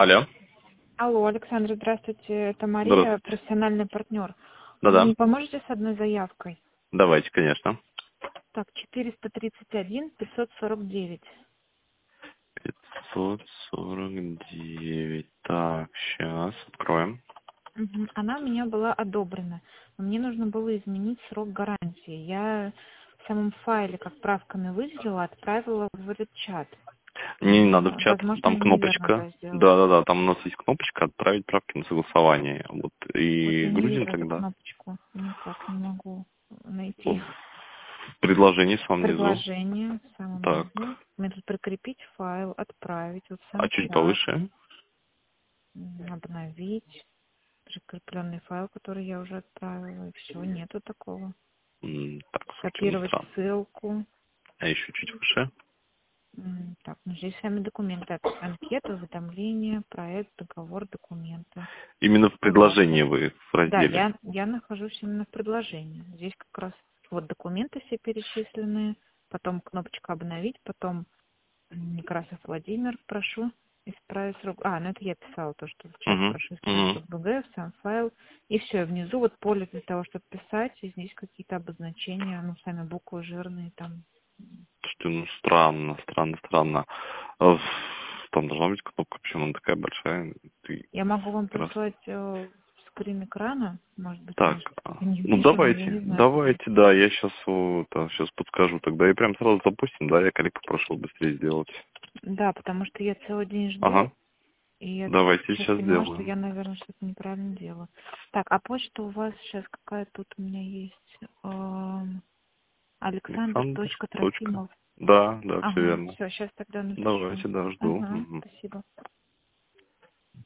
Алло. Алло, Александр, здравствуйте. Это Мария, Здравствуйте. профессиональный партнер. Вы Да-да. не поможете с одной заявкой? Давайте, конечно. Так, 431 549. 549. Так, сейчас откроем. Она у меня была одобрена. Но мне нужно было изменить срок гарантии. Я в самом файле, как правками выделила, отправила в этот чат. Не надо в чат, Возможно, там я неверно, кнопочка. да, сделала. Да-да-да, там у нас есть кнопочка «Отправить правки на согласование». Вот, Вот и я не грузим вижу эту тогда. кнопочку. Никак не могу найти. В предложении в самом низу. Предложение в самом Так, низу. Мне тут прикрепить файл, отправить, вот а сам чуть чат, повыше? обновить, прикрепленный файл, который я уже отправила, и все, нету такого. Так, слушайте, ну Копировать странно. ссылку. А еще чуть выше? Так, ну здесь сами документы. Анкета, уведомления, проект, договор, документы. Именно в предложении Согласие. вы в Да, разделе. я нахожусь именно в предложении. Здесь как раз вот документы все перечисленные, потом кнопочка «Обновить», потом Некрасов Владимир, прошу исправить срок. Ну это я писала то, что в чат Угу, прошу исправить угу. срок БГ, в сам файл. И все, внизу вот поле для того, чтобы писать, и здесь какие-то обозначения, сами буквы жирные там. Слушайте, ну странно. Там должна быть кнопка, почему она такая большая? Ты Я могу вам раз. прислать скрин экрана, может быть, Так, может, я не ну вижу, но я давайте, не знаю, почему. да, я сейчас подскажу тогда. И прям сразу запустим, да, я коллег попрошу быстрее сделать. Да, потому что я целый день жду, Ага, и я давайте сейчас сейчас поняла, что сделаем. я, наверное, что-то неправильно делаю. Так, а почта у вас сейчас какая тут у меня есть? Александр. Александр. Точка. Трофимов. Да, все Ага, верно. все, сейчас тогда напишу. Давайте, да, жду. Ага, Мгм. спасибо.